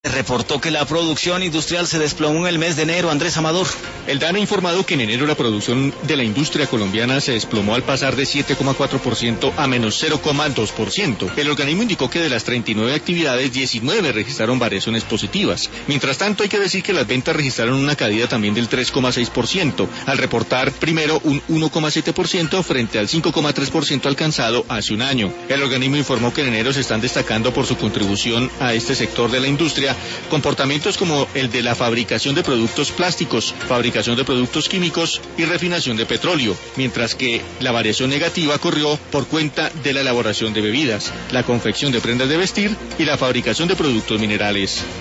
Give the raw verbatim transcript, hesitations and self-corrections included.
Reportó que la producción industrial se desplomó en el mes de enero. Andrés Amador. El DANE ha informado que en enero la producción de la industria colombiana se desplomó al pasar de siete coma cuatro por ciento a menos cero coma dos por ciento. El organismo indicó que de las treinta y nueve actividades, diecinueve registraron variaciones positivas. Mientras tanto, hay que decir que las ventas registraron una caída también del tres coma seis por ciento, al reportar primero un uno coma siete por ciento frente al cinco coma tres por ciento alcanzado hace un año. El organismo informó que en enero se están destacando por su contribución a este sector de la industria comportamientos como el de la fabricación de productos plásticos, fabricación de productos químicos y refinación de petróleo, mientras que la variación negativa corrió por cuenta de la elaboración de bebidas, la confección de prendas de vestir y la fabricación de productos minerales.